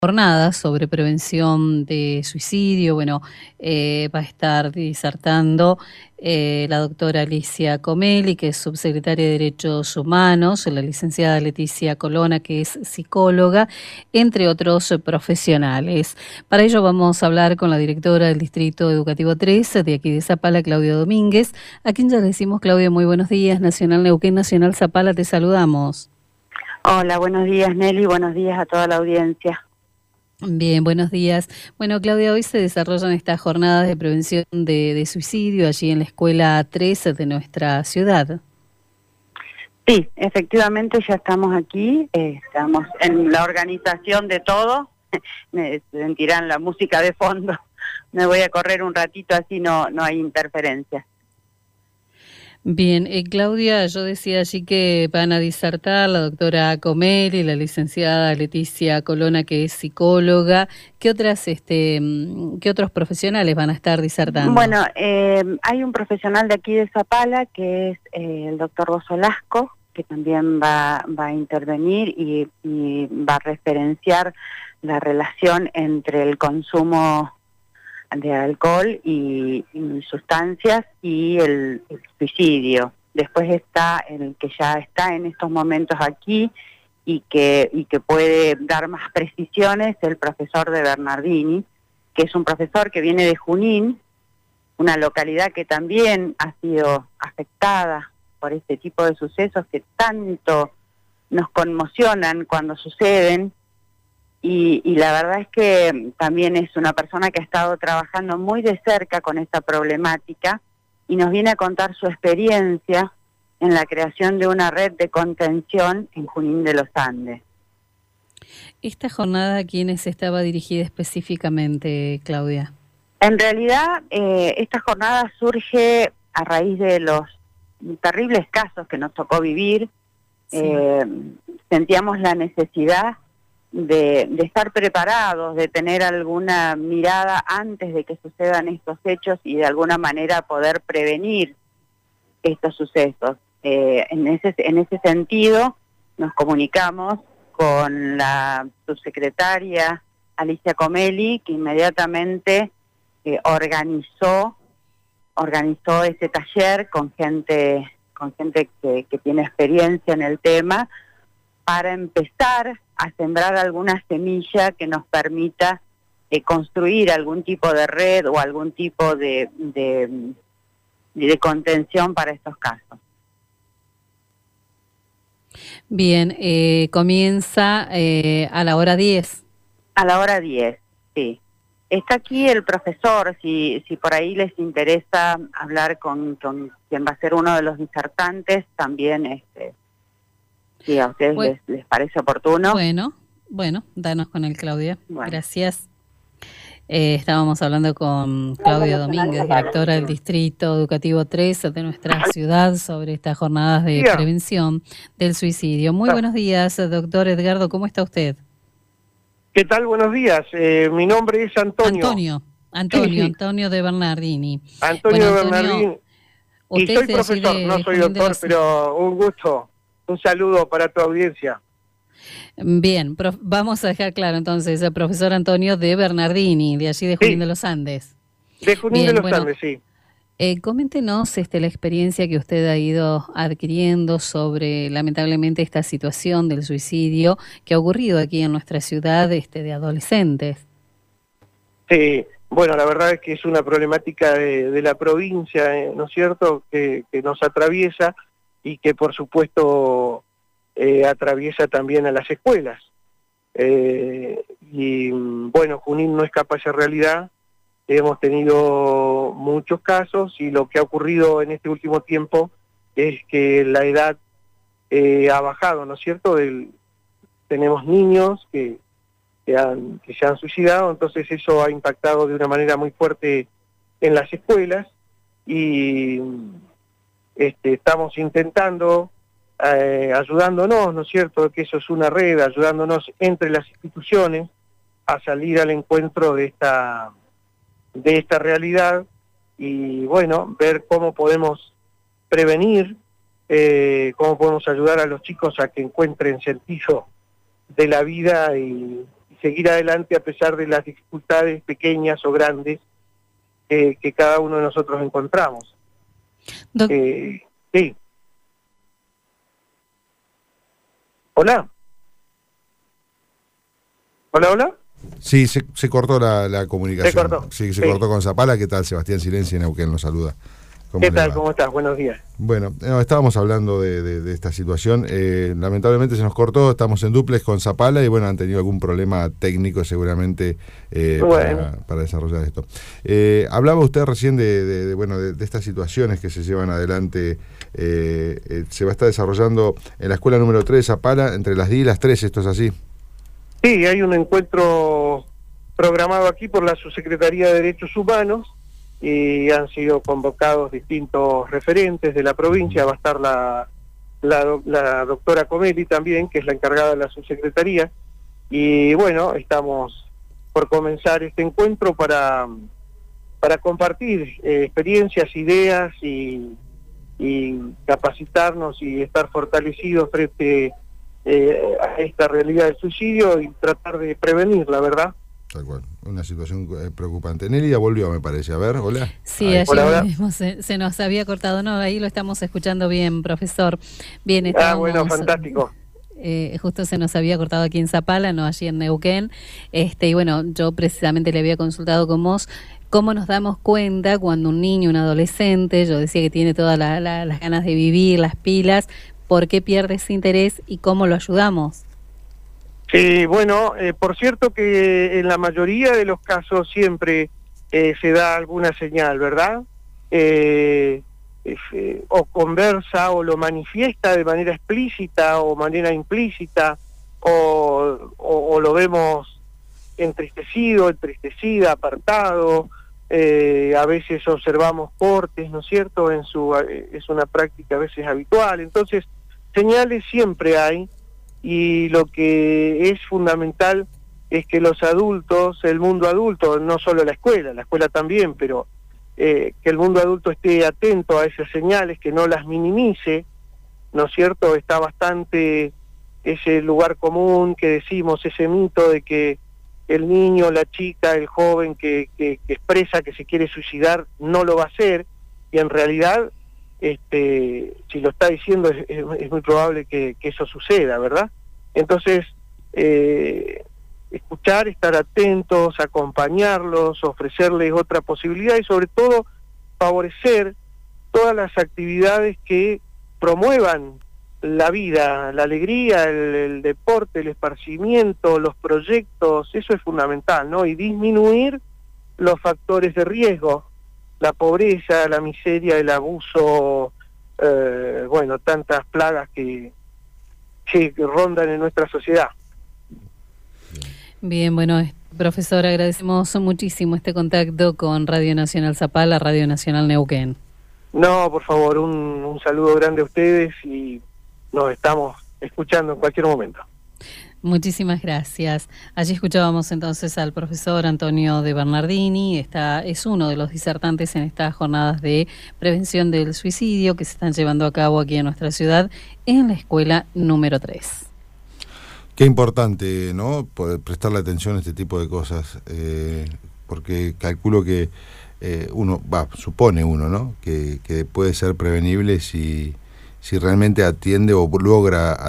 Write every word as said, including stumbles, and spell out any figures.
Jornadas sobre prevención de suicidio. Bueno, eh, va a estar disertando eh, la doctora Alicia Comelli, que es subsecretaria de Derechos Humanos, la licenciada Leticia Colonna, que es psicóloga, entre otros profesionales. Para ello vamos a hablar con la directora del Distrito Educativo tres, de aquí de Zapala, Claudia Domínguez, a quien ya le decimos, Claudia, muy buenos días. Nacional Neuquén, Nacional Zapala, te saludamos. Hola, buenos días Nelly, buenos días a toda la audiencia. Bien, buenos días. Bueno, Claudia, hoy se desarrollan estas jornadas de prevención de, de suicidio allí en la Escuela tres de nuestra ciudad. Sí, efectivamente ya estamos aquí, eh, estamos en la organización de todo, me sentirán la música de fondo, me voy a correr un ratito así no, no hay interferencia. Bien, eh, Claudia, yo decía allí que van a disertar la doctora Comelli, la licenciada Leticia Colonna, que es psicóloga. ¿Qué otras, este, qué otros profesionales van a estar disertando? Bueno, eh, hay un profesional de aquí de Zapala que es eh, el doctor Bozolasco, que también va, va a intervenir y, y va a referenciar la relación entre el consumo de alcohol y, y sustancias y el, el suicidio. Después está el que ya está en estos momentos aquí y que, y que puede dar más precisiones, el profesor de Bernardini, que es un profesor que viene de Junín, una localidad que también ha sido afectada por este tipo de sucesos que tanto nos conmocionan cuando suceden. Y, y la verdad es que también es una persona que ha estado trabajando muy de cerca con esta problemática y nos viene a contar su experiencia en la creación de una red de contención en Junín de los Andes. ¿Esta jornada a quiénes estaba dirigida específicamente, Claudia? En realidad, eh, esta jornada surge a raíz de los terribles casos que nos tocó vivir. Sí. Eh, sentíamos la necesidad De, de estar preparados, de tener alguna mirada antes de que sucedan estos hechos y de alguna manera poder prevenir estos sucesos. Eh, en ese, en ese sentido nos comunicamos con la subsecretaria Alicia Comelli, que inmediatamente eh, organizó, organizó ese taller con gente, con gente que, que tiene experiencia en el tema, para empezar a sembrar alguna semilla que nos permita eh, construir algún tipo de red o algún tipo de, de, de contención para estos casos. Bien, eh, comienza eh, a la hora diez. A la hora diez, sí. Está aquí el profesor, si, si por ahí les interesa hablar con, con quien va a ser uno de los disertantes, también este, si a ustedes bueno, les, les parece oportuno. Bueno, bueno, danos con él, Claudia. Bueno. Gracias. Eh, estábamos hablando con Claudia Domínguez, directora del Distrito Educativo tres de nuestra ciudad, sobre estas jornadas de yeah. prevención del suicidio. Muy ah. buenos días, doctor Edgardo, ¿cómo está usted? ¿Qué tal? Buenos días. Eh, mi nombre es Antonio. Antonio, Antonio, sí, sí. Antonio de Bernardini. Antonio bueno, de Bernardini. Y soy profesor, de, no soy doctor, los... pero un gusto. Un saludo para tu audiencia. Bien, prof, vamos a dejar claro entonces, el profesor Antonio de Bernardini, de allí de Junín sí. de los Andes. De Junín Bien, de los bueno, Andes, sí. Eh, coméntenos este, la experiencia que usted ha ido adquiriendo sobre, lamentablemente, esta situación del suicidio que ha ocurrido aquí en nuestra ciudad este, de adolescentes. Sí, bueno, la verdad es que es una problemática de, de la provincia, eh, ¿no es cierto?, que, que nos atraviesa y que, por supuesto, eh, atraviesa también a las escuelas. Eh, y, bueno, Junín no escapa a esa realidad. Hemos tenido muchos casos y lo que ha ocurrido en este último tiempo es que la edad eh, ha bajado, ¿no es cierto? Del, tenemos niños que, que, han, que se han suicidado, entonces eso ha impactado de una manera muy fuerte en las escuelas y este, estamos intentando, eh, ayudándonos, ¿no es cierto?, que eso es una red, ayudándonos entre las instituciones a salir al encuentro de esta... de esta realidad y bueno, ver cómo podemos prevenir, eh, cómo podemos ayudar a los chicos a que encuentren sentido de la vida y, y seguir adelante a pesar de las dificultades pequeñas o grandes eh, que cada uno de nosotros encontramos. Doc- Eh, sí. Hola. Hola, hola. Sí, se, se cortó la, la comunicación. Se cortó. Sí, se Sí. cortó con Zapala. ¿Qué tal? Sebastián Silencio en Neuquén nos saluda. ¿Cómo ¿Qué le tal? va? ¿Cómo estás? Buenos días. Bueno, no, estábamos hablando de, de, de esta situación. Eh, lamentablemente se nos cortó, estamos en duplex con Zapala y bueno, han tenido algún problema técnico seguramente eh, Bueno. para, para desarrollar esto. Eh, hablaba usted recién de, de, de, bueno, de, de estas situaciones que se llevan adelante. Eh, eh, se va a estar desarrollando en la escuela número tres de Zapala entre las diez y las tres, ¿esto es así? Sí, hay un encuentro programado aquí por la Subsecretaría de Derechos Humanos y han sido convocados distintos referentes de la provincia. Va a estar la, la, do- la doctora Comelli también, que es la encargada de la subsecretaría. Y bueno, estamos por comenzar este encuentro para, para compartir eh, experiencias, ideas y, y capacitarnos y estar fortalecidos frente eh, a esta realidad del suicidio y tratar de prevenir, la verdad. Tal cual, una situación eh, preocupante. Nelly ya volvió, me parece. A ver, hola. Sí, Ahí. allí Hola, hola. mismo se, se nos había cortado, no, ahí lo estamos escuchando bien, profesor. Bien, Ah, estábamos, bueno, fantástico. eh, justo se nos había cortado aquí en Zapala, no allí en Neuquén, este, y bueno, yo precisamente le había consultado con vos cómo nos damos cuenta cuando un niño, un adolescente, yo decía que tiene todas la- la- las ganas de vivir, las pilas, por qué pierde ese interés y cómo lo ayudamos. Sí, bueno, eh, por cierto que en la mayoría de los casos siempre eh, se da alguna señal, ¿verdad? Eh, es, eh, o conversa o lo manifiesta de manera explícita o manera implícita, o, o, o lo vemos entristecido, entristecida, apartado. Eh, a veces observamos cortes, ¿no es cierto? En su eh, es una práctica a veces habitual. Entonces, señales siempre hay. Y lo que es fundamental es que los adultos, el mundo adulto, no solo la escuela, la escuela también, pero eh, que el mundo adulto esté atento a esas señales, que no las minimice, ¿no es cierto? Está bastante ese lugar común que decimos, ese mito de que el niño, la chica, el joven que, que, que expresa que se quiere suicidar no lo va a hacer, y en realidad este si lo está diciendo es, es, es muy probable que, que eso suceda, ¿verdad? Entonces, eh, escuchar, estar atentos, acompañarlos, ofrecerles otra posibilidad y sobre todo favorecer todas las actividades que promuevan la vida, la alegría, el, el deporte, el esparcimiento, los proyectos, eso es fundamental, ¿no? Y disminuir los factores de riesgo, la pobreza, la miseria, el abuso, eh, bueno, tantas plagas que, que rondan en nuestra sociedad. Bien, bueno, eh, profesor, agradecemos muchísimo este contacto con Radio Nacional Zapala, Radio Nacional Neuquén. No, por favor, un, un saludo grande a ustedes y nos estamos escuchando en cualquier momento. Muchísimas gracias. Allí escuchábamos entonces al profesor Antonio de Bernardini, está, es uno de los disertantes en estas jornadas de prevención del suicidio que se están llevando a cabo aquí en nuestra ciudad en la escuela número tres. Qué importante, ¿no? Poder prestarle atención a este tipo de cosas, eh, porque calculo que eh, uno, va, supone uno, ¿no? Que, que puede ser prevenible si, si realmente atiende o logra